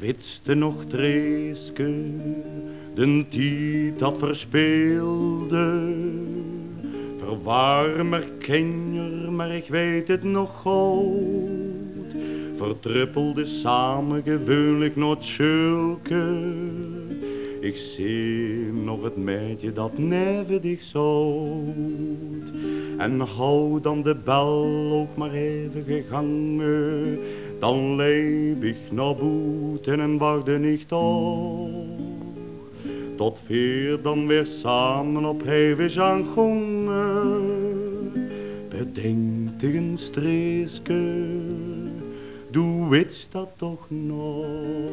witste nog Treeske, den tijd dat verspeelde. Verwarmer kenjer, maar ik weet het nog goed. Vertruppelde samen gewoonlijk nooit schulke. Ik zie nog het meidje dat neven dich zout. En hou dan de bel ook maar even gegangen. Dan leef ik naar boeten en wachtte niet op. Tot vier dan weer samen op hevig aangongen. Bedenk tegen Streeske, doe weet dat toch nog.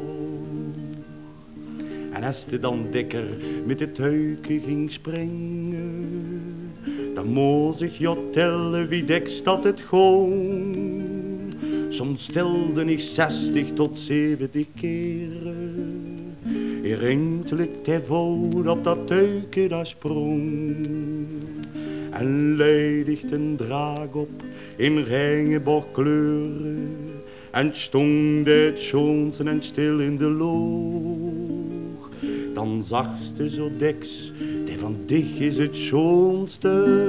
En als je dan dikker met de tuiken ging springen, dan moest ik je tellen wie deks dat het gewoon. Soms telde ik 60 tot 70 keren. Eindelijk te voet op dat tuiken dat sprong. En leid ik den draag op in regenboogkleuren. En stond het schoonste en stil in de loog. Dan zagste zo deks, die van dich is het schoonste.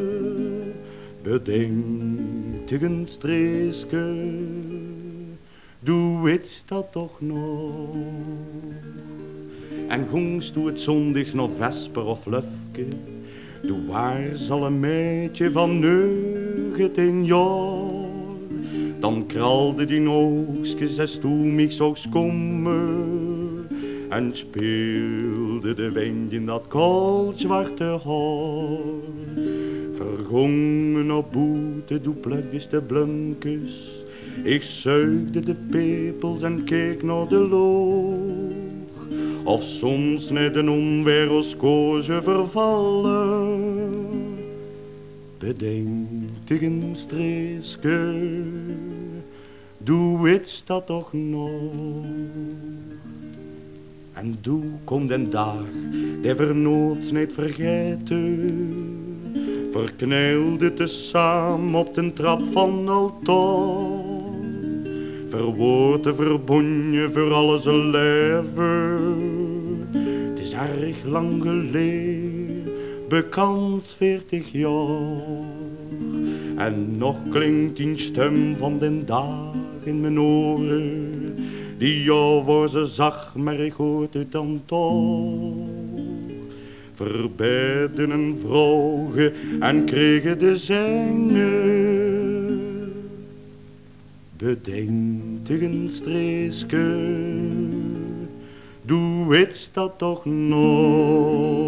Bedenk tegen Streeske, doe weet dat toch nog. En gongst doe het zondigs nog vesper of lufke. Doe waar zal een meidje van 19 jaar. Dan kralde die oogstjes als toen mich zo komen. En speelde de wind in dat koud zwarte haar. Vergongen op boete, doe plugjes de blunkes. Ik zuigde de pepels en keek naar de loog. Of soms net een onweerskoze vervallen. Bedenk tegen Streeske, doe weet dat toch nog. En doe kom den dag, die vernoods niet vergeten. Verknelde te samen op den trap van altaar. Verwoord verbonje voor alles leven. Het is erg lang geleden, bekend 40 jaar. En nog klinkt die stem van den dag in mijn oren. Die jou voor ze zag, maar ik hoort het dan toch. Verbeden en vroegen en kregen de zingen. Bedenk tegen Streeske, doe weet dat toch nog.